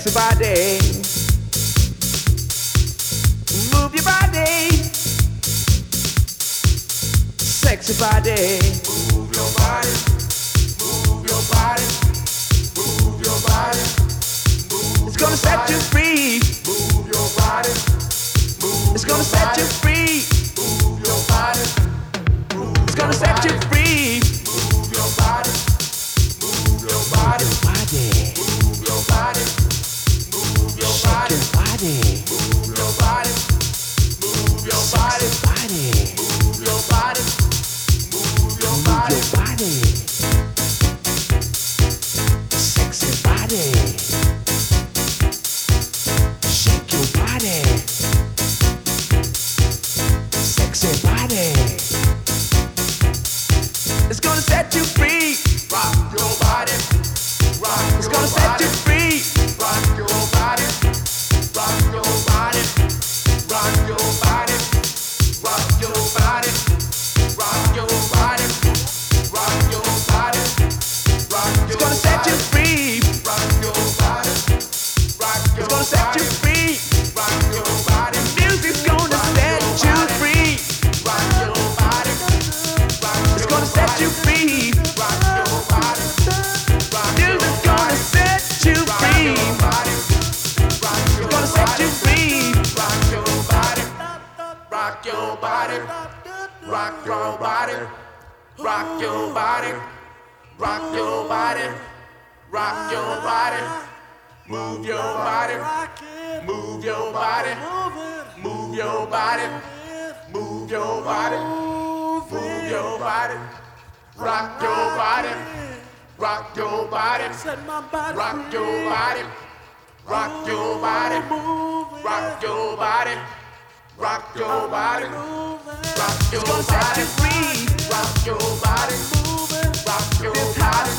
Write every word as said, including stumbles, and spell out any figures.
sexy body. Move your body, sexy body. Move your body, move your body, move your body. Move it's gonna set you free. Move your body, move it's gonna set you free. Move your body, move it's gonna set you free. Move your body, move your body, move your body, move your body, move your body. Move your body, move your body, move your body, sexy body, shake your body, sexy body. It's gonna set you free. Rock your body, rock your body. It's gonna set you free. Rock your body, rock your body, rock your body. Rock your body, rock your body, rock your body, rock your body. It's gonna set you free. Rock your body, rock your body. It's gonna set you free. Rock your body. Music's gonna set you free. Rock your body, it's gonna set you free. Rock your body, music's gonna set you free. It's gonna set you free. Rock your body. Rock your body, rock your body, rock your body, rock your body, rock your body, move your body, move your body, move your body, move your body, move your body, rock your body, rock your body, rock your body, rock your body, rock your body. Rock your body, rock your body, rock your body, rock your body, rock your body.